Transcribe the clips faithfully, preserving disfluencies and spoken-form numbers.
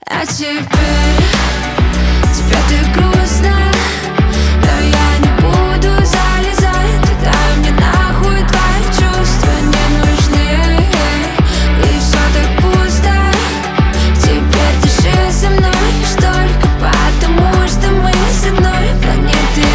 А теперь тебе ты грустно, но я не буду залезать туда, мне нахуй твои чувства не нужны. И все так пусто, теперь дыши со мной лишь только потому, что мы с одной планеты.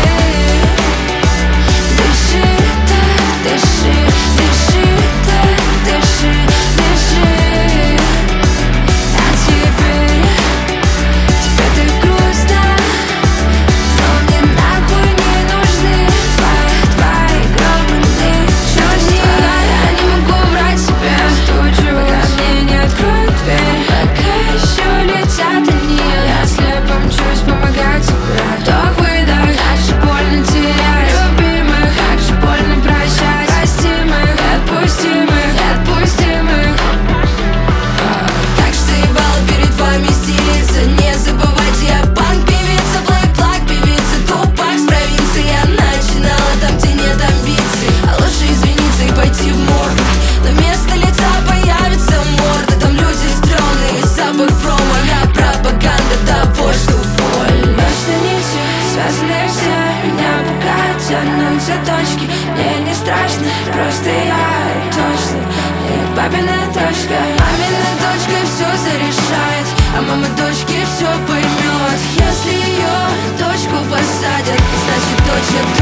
Дыши так, дыши, дыши так, дыши, дыши. А теперь тебе так грустно, но мне нахуй не нужны твои, твои гробные чувства. Я не могу врать себе, пока мне не откроют дверь, пока еще летят они. Я слепо мчусь помогать тебе. Вдох, выдох, как же больно терять любимых, как же больно прощать. Простим их, отпустим их, отпустим их. Как же заебало перед вами стелиться. Не забывайте, я панк, певица, Black Flag, певица, Тупак с провинции. Я начинала там, где нет амбиций, а лучше извиниться и пойти в морг. Но вместо лица появится морда. Там люди стрёмные, запах промо, я пропаганда того, что больно. Просто нити, связаны все, меня пока тянут за точки. Мне не страшно, просто я точно не папина дочка. Мамина дочка все зарешает, а мама дочки все поймет. Если ее дочку посадят, значит дочь